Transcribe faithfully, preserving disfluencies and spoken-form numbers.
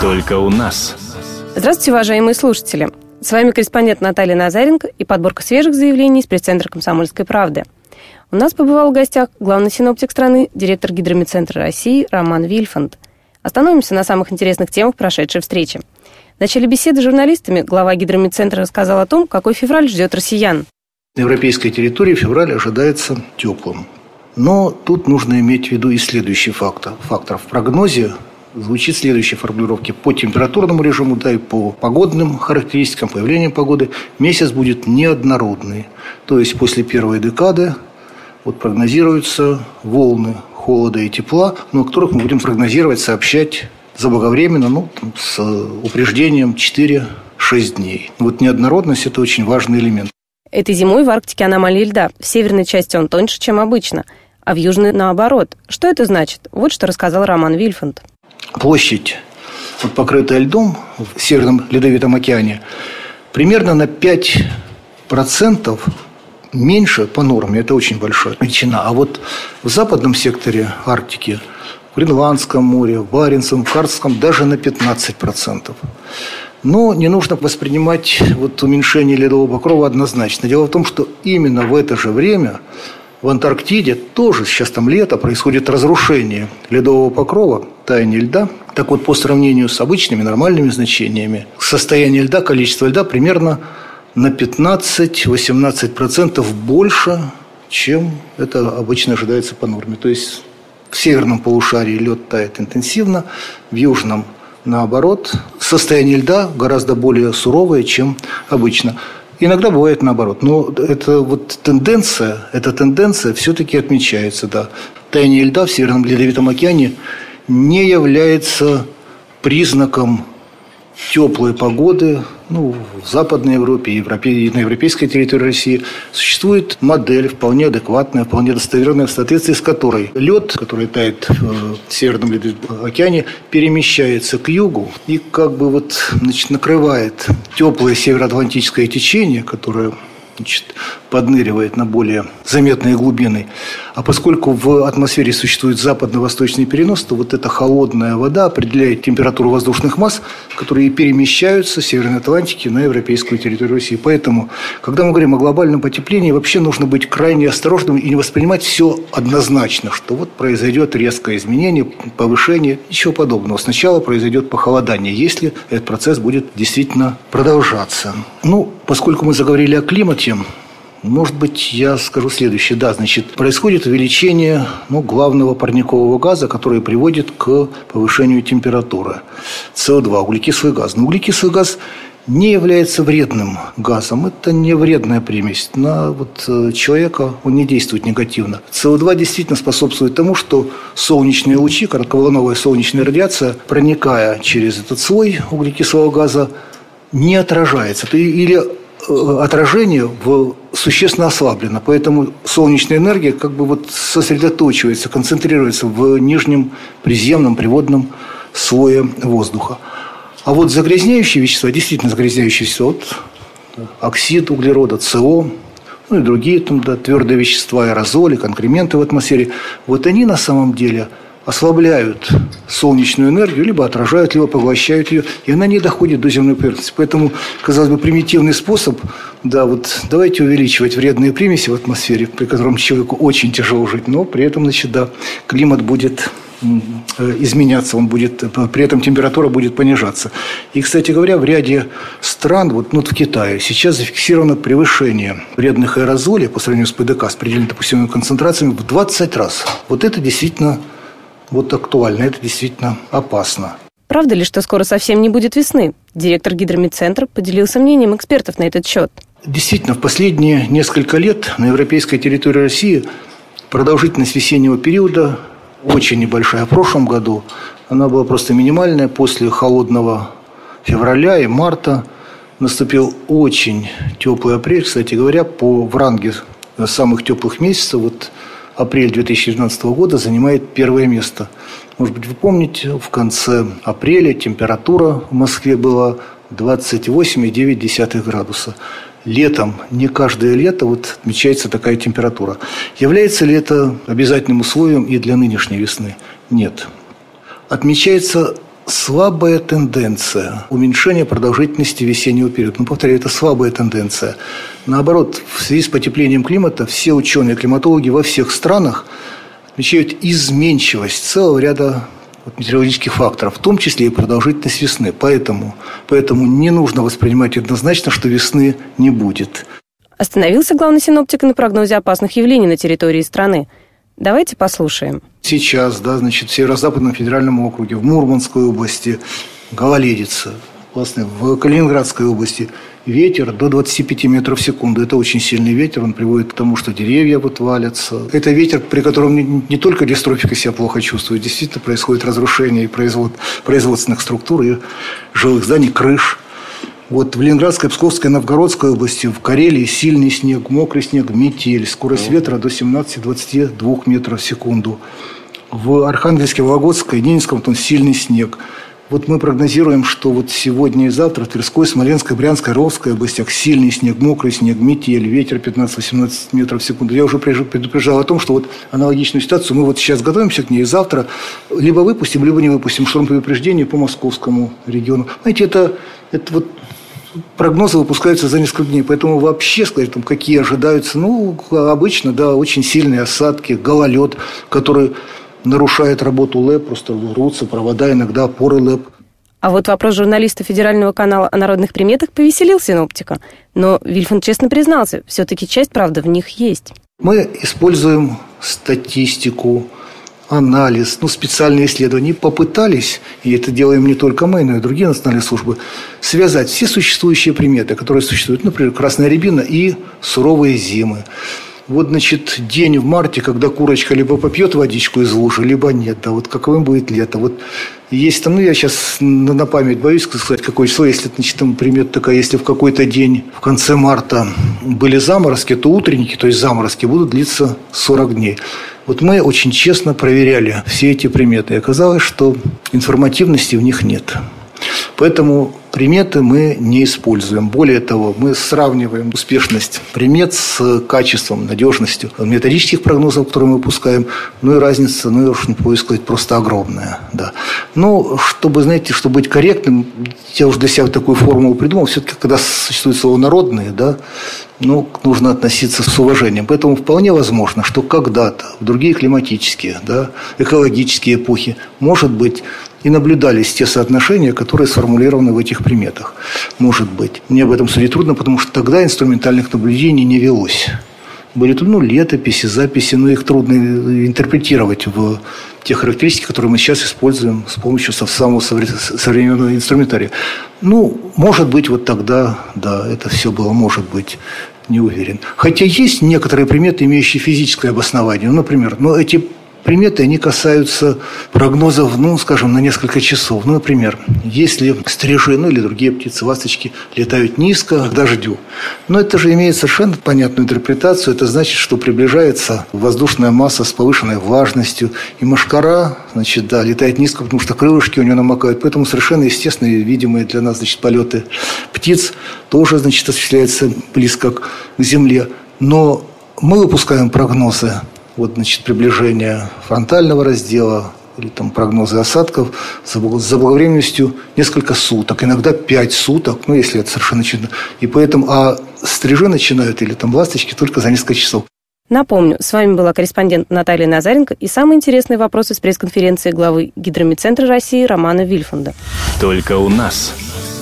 Только у нас. Здравствуйте, уважаемые слушатели. С вами корреспондент Наталья Назаренко и подборка свежих заявлений из пресс-центра «Комсомольской правды». У нас побывал в гостях главный синоптик страны, директор Гидромедцентра России Роман Вильфанд. Остановимся на самых интересных темах прошедшей встречи. В начале беседы с журналистами глава Гидромедцентра рассказал о том, какой февраль ждет россиян. На европейской территории февраль ожидается теплым. Но тут нужно иметь в виду и следующий фактор. Фактор в прогнозе звучит следующей формулировки. По температурному режиму, да и по погодным характеристикам, появлению погоды, месяц будет неоднородный. То есть после первой декады вот прогнозируются волны холода и тепла, но о которых мы будем прогнозировать, сообщать заблаговременно, ну, там, с упреждением четыре-шесть дней. Вот неоднородность – это очень важный элемент. Этой зимой в Арктике аномалии льда. В северной части он тоньше, чем обычно, а в южной наоборот. Что это значит? Вот что рассказал Роман Вильфанд. Площадь, вот, покрытая льдом в Северном Ледовитом океане, примерно на пять процентов меньше по норме. Это очень большая величина. А вот в западном секторе Арктики, в Гренландском море, в Баренцевом, в Карском даже на пятнадцать процентов. Но не нужно воспринимать вот уменьшение ледового покрова однозначно. Дело в том, что именно в это же время в Антарктиде тоже, сейчас там лето, происходит разрушение ледового покрова, таяние льда. Так вот, по сравнению с обычными нормальными значениями, состояние льда, количество льда примерно на пятнадцать-восемнадцать процентов больше, чем это обычно ожидается по норме. То есть в северном полушарии лед тает интенсивно, в южном наоборот. Состояние льда гораздо более суровое, чем обычно. Иногда бывает наоборот. Но это вот тенденция, эта тенденция все-таки отмечается. Да. Таяние льда в Северном Ледовитом океане не является признаком теплой погоды. Ну, в Западной Европе и на европейской территории России существует модель вполне адекватная, вполне достоверная, в соответствии с которой лед, который тает в Северном Ледовитом океане, перемещается к югу и как бы вот, значит, накрывает теплое североатлантическое течение, которое, значит, подныривает на более заметные глубины. А поскольку в атмосфере существует западно-восточный перенос, то вот эта холодная вода определяет температуру воздушных масс, которые перемещаются с Северной Атлантики на европейскую территорию России. Поэтому, когда мы говорим о глобальном потеплении, вообще нужно быть крайне осторожным и не воспринимать все однозначно, что вот произойдет резкое изменение, повышение, ничего подобного. Сначала произойдет похолодание, если этот процесс будет действительно продолжаться. Ну, поскольку мы заговорили о климате, может быть, я скажу следующее. Да, значит, происходит увеличение, ну, главного парникового газа, который приводит к повышению температуры. СО2, углекислый газ. Но углекислый газ не является вредным газом. Это не вредная примесь. На вот человека он не действует негативно. СО2 действительно способствует тому, что солнечные лучи, коротковолновая солнечная радиация, проникая через этот слой углекислого газа, не отражается. Или отражение в существенно ослаблено. Поэтому солнечная энергия как бы вот сосредоточивается, концентрируется в нижнем приземном приводном слое воздуха. А вот загрязняющие вещества, действительно загрязняющие вещества, вот оксид углерода, СО, ну и другие там, да, твердые вещества, аэрозоли, конкременты в атмосфере, вот они на самом деле ослабляют солнечную энергию, либо отражают, либо поглощают ее, и она не доходит до земной поверхности. Поэтому, казалось бы, примитивный способ, да, вот давайте увеличивать вредные примеси в атмосфере, при котором человеку очень тяжело жить, но при этом, значит, да, климат будет изменяться, он будет, при этом температура будет понижаться. И, кстати говоря, в ряде стран, вот, ну, в Китае, сейчас зафиксировано превышение вредных аэрозолей по сравнению с ПДК, с предельно допустимыми концентрациями в двадцать раз. Вот это действительно вот актуально, это действительно опасно. Правда ли, что скоро совсем не будет весны? Директор Гидромедцентра поделился мнением экспертов на этот счет. Действительно, в последние несколько лет на европейской территории России продолжительность весеннего периода очень небольшая. В прошлом году она была просто минимальная. После холодного февраля и марта наступил очень теплый апрель. Кстати говоря, по в ранге самых теплых месяцев вот апрель две тысячи девятнадцатого года занимает первое место. Может быть, вы помните, в конце апреля температура в Москве была двадцать восемь и девять десятых градуса. Летом, не каждое лето вот отмечается такая температура. Является ли это обязательным условием и для нынешней весны? Нет. Отмечается слабая тенденция уменьшения продолжительности весеннего периода. Ну, повторяю, это слабая тенденция. Наоборот, в связи с потеплением климата все ученые, климатологи во всех странах отмечают изменчивость целого ряда вот, метеорологических факторов, в том числе и продолжительность весны. Поэтому, поэтому не нужно воспринимать однозначно, что весны не будет. Остановился главный синоптик на прогнозе опасных явлений на территории страны. Давайте послушаем. Сейчас, да, значит, в Северо-Западном федеральном округе, в Мурманской области гололедица, власне, в Калининградской области ветер до двадцати пяти метров в секунду. Это очень сильный ветер, он приводит к тому, что деревья вот валятся. Это ветер, при котором не, не только дистрофика себя плохо чувствует, действительно происходит разрушение и производ, производственных структур и жилых зданий, крыш. Вот в Ленинградской, Псковской, Новгородской области, в Карелии сильный снег, мокрый снег, метель, скорость ветра до семнадцати-двадцати двух метров в секунду. В Архангельске, Вологодской, Ненецком там сильный снег. Вот мы прогнозируем, что вот сегодня и завтра в Тверской, Смоленской, Брянской, Ровской областях сильный снег, мокрый снег, метель, ветер пятнадцать-восемнадцать метров в секунду. Я уже предупреждал о том, что вот аналогичную ситуацию мы вот сейчас готовимся к ней, и завтра либо выпустим, либо не выпустим шторм предупреждения по московскому региону. Знаете, это, это вот прогнозы выпускаются за несколько дней, поэтому вообще сказать, там, какие ожидаются, ну, обычно, да, очень сильные осадки, гололед, который нарушает работу ЛЭП, просто рвутся провода, иногда опоры ЛЭП. А вот вопрос журналиста федерального канала о народных приметах повеселил синоптика. Но Вильфанд честно признался, все-таки часть правды в них есть. Мы используем статистику, анализ, ну, специальные исследования. Попытались, и это делаем не только мы, но и другие национальные службы, связать все существующие приметы, которые существуют, например, красная рябина и суровые зимы. Вот, значит, день в марте, когда курочка либо попьет водичку из лужи, либо нет. Да, вот каковым будет лето. Вот есть там, ну, я сейчас на, на память боюсь сказать, какое число, если, значит, там примета такая, если в какой-то день в конце марта были заморозки, то утренники, то есть заморозки, будут длиться сорок дней. Вот мы очень честно проверяли все эти приметы, и оказалось, что информативности в них нет. Поэтому приметы мы не используем. Более того, мы сравниваем успешность примет с качеством, надежностью методических прогнозов, которые мы выпускаем. Ну и разница, ну, я уж не могу сказать, просто огромная. Да. Но, чтобы, знаете, чтобы быть корректным, я уже для себя такую формулу придумал. Все-таки, когда существует слово «народные», да, ну, нужно относиться с уважением. Поэтому вполне возможно, что когда-то в другие климатические, да, экологические эпохи, может быть, и наблюдались те соотношения, которые сформулированы в этих приметах. Может быть. Мне об этом судить трудно, потому что тогда инструментальных наблюдений не велось. Были тут, ну, летописи, записи, но их трудно интерпретировать в те характеристики, которые мы сейчас используем с помощью самого современного инструментария. Ну, может быть, вот тогда, да, это все было, может быть, не уверен. Хотя есть некоторые приметы, имеющие физическое обоснование. Ну, например, ну, эти приметы, они касаются прогнозов, ну, скажем, на несколько часов. Ну, например, если стрижи, ну, или другие птицы, ласточки летают низко к дождю. Но это же имеет совершенно понятную интерпретацию. Это значит, что приближается воздушная масса с повышенной влажностью. И мошкара, значит, да, летает низко, потому что крылышки у нее намокают. Поэтому совершенно естественные, видимые для нас, значит, полеты птиц тоже, значит, осуществляются близко к земле. Но мы выпускаем прогнозы, вот, значит, приближение фронтального раздела или там прогнозы осадков с заблаговременностью несколько суток, иногда пять суток, ну, если это совершенно очевидно. И поэтому, а стрижи начинают или там ласточки только за несколько часов. Напомню, с вами была корреспондент Наталья Назаренко и самые интересные вопросы с пресс-конференции главы Гидрометцентра России Романа Вильфанда. Только у нас